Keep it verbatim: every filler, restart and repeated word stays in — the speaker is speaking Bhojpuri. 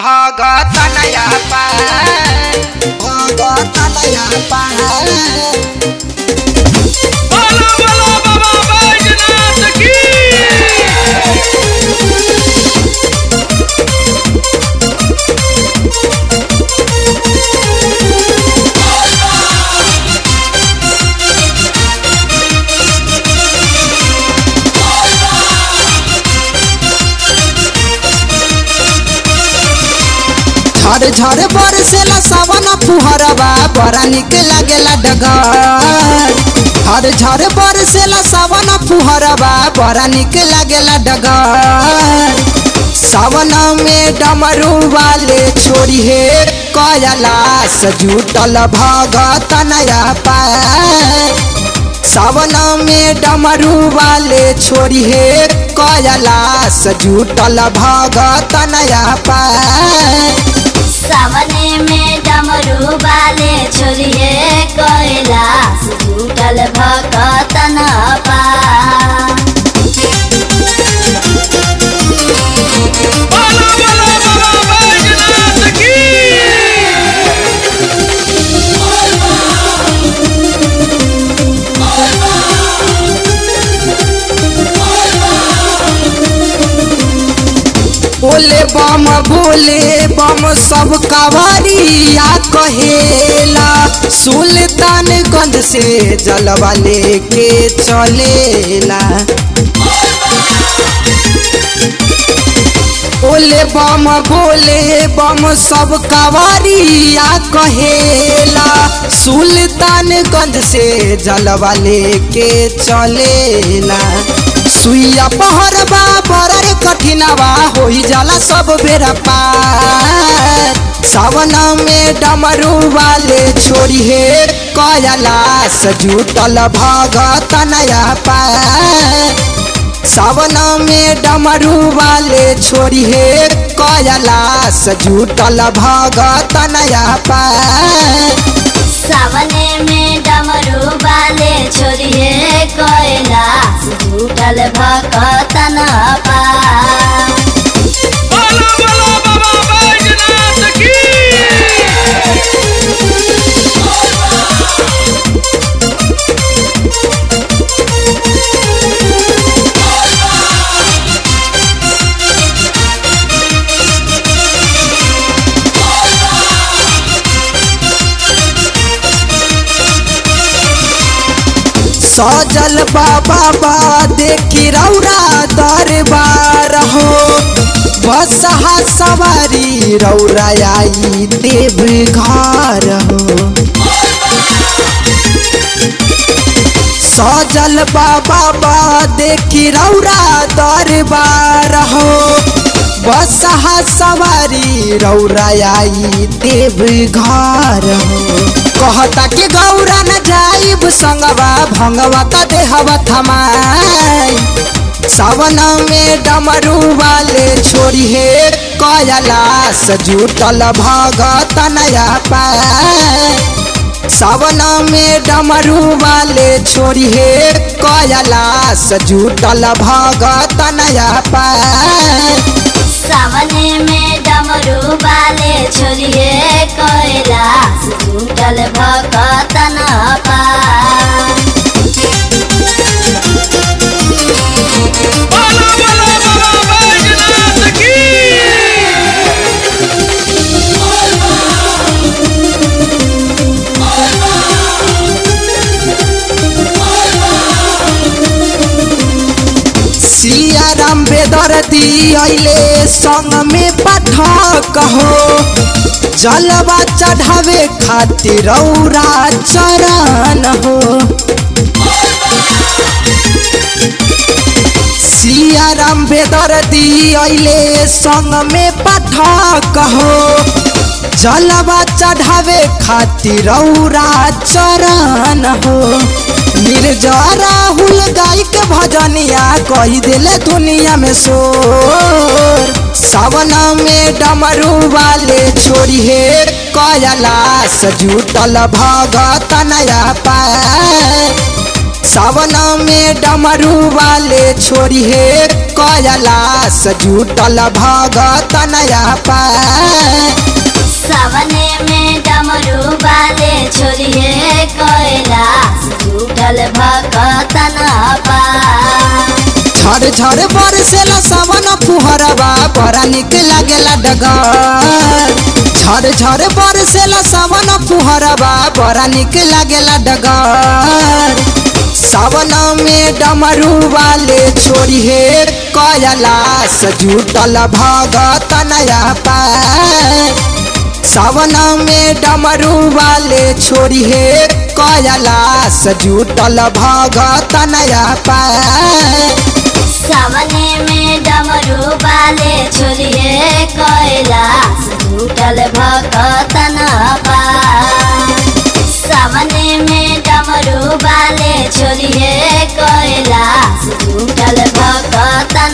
भगतनया पार भगतनया पार बोलो बोलो बाबा बैजनाथ की। झर झर बरसेला सावन फुहरवा बड़ा निक लागेला डगर। झर झर बरसेला सावन फुहरवा बड़ा निक लागेला डगर। सावन में डमरू वाले छोड़ी हे कैलाश जुटल भगतनया पार। सावन में डमरू वाले छोड़ी हे कैलाश जुटल भगतनया पार। सावने में डमरू वाले छोरिए कैलाश जुटल भगतन पार। बोलो बोलो बाबा बैजनाथ की। बोले बम बोले बम सब कावरिया कहेला। सुल्तानगंज से जलवा लेके चलेला। बोले बम बोले बम सब कावरिया कहेला। सुल्तानगंज से जलवा लेके चलेला। सुइया पहरबा बड़ा कठिनवा होई जाला सब बेरा पार। सावन में डमरू वाले छोड़ी हे कैलाश जुटल भगतनया पार। सावन में डमरू वाले छोड़ी हे कैलाश जुटल भगतनया पार। सावने में डमरू वाले छोरिए कैलाश जुटल भगतन पार। बोलो बोलो बाबा बैजनाथ की। सजल बाबा बा देखी रौरा दरबार हो। बसहा सवारी रौरा आई देव घर हो। सजल बाबा बा देखी रौरा दरबार हो। बसहा सवारी रौरा आई देव घर हो। कहता कि गौरा न जाइब संगवा भंगवा का देहवा थमाई। सावन में डमरू वाले छोड़ी हे कैलाश जुटल भगतनया पार। सावन में डमरू वाले छोड़ी हे कैलाश जुटल भगतनया पार। सावने में डमरू वाले छोरिए कैलाश जुटल भगतन पार। बोलो बोलो बाबा बैजनाथ की। सिया राम बेदर्दी अइले संग में पाठक हो। जलवा चढ़ावे खातिर रौरा चरण हो। सिया राम बेदर्दी अइले संग में पाठक हो। जलवा चढ़ावे खातिर रौरा चरण हो। निर्जरा राहुल गाय के भजनिया कही दिले दुनिया में शोर। सावन में डमरू वाले छोड़ी हे कैलाश जुटल भगतनया पार। सावन में डमरू वाले छोड़ी हे कैलाश जुटल भगत नया पार। सावने में डमरू वाले छोड़िए कैलाश जुटल भगतन पार। झर झर बरसेला सावन फुहरवा बड़ा निक लागेला डगर। झर झर बरसेला सावन फुहरवा बड़ा निक लागेला डगर। सावन में डमरू वाले छोड़ी हे कैलाश जुटल भगत नया पार। सावन में डमरू वाले छोड़ी हे कैलाश जुटल भगत नया पार। सावने में डमरू वाले छोड़िए कैलाश जुटल भगतन पार। सावने में डमरू वाले छोड़िए कैलाश जुटल भगतन